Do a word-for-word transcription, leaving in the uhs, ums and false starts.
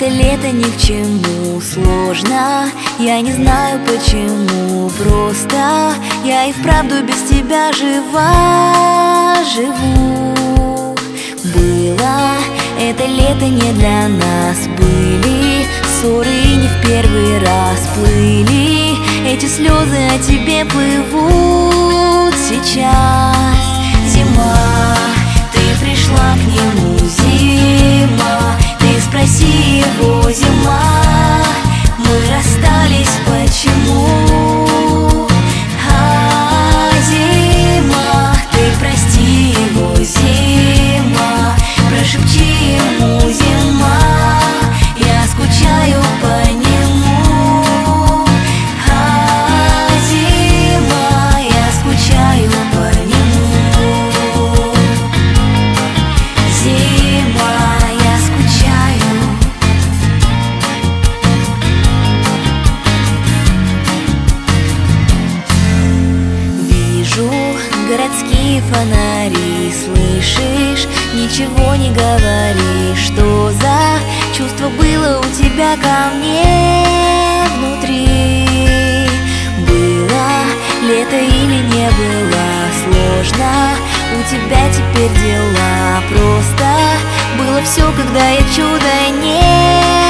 Это лето ни к чему сложно, я не знаю почему, просто я и вправду без тебя жива, живу. Было это лето не для нас, были ссоры и не в первый раз плыли. Эти слезы о тебе плывут сейчас. Зима, ты пришла к нему, зима, ты спроси его, зима, мы расстались почему? А, зима, ты прости его, зима, прошепчи ему, зима, я скучаю по нему. А, зима, я скучаю по нему. Зима, я скучаю. Вижу городские фонари, слышишь, ничего не говори. Что за чувство было у тебя ко мне внутри? Было лето или не было? Сложно у тебя теперь дела. Просто было все, когда я чудо не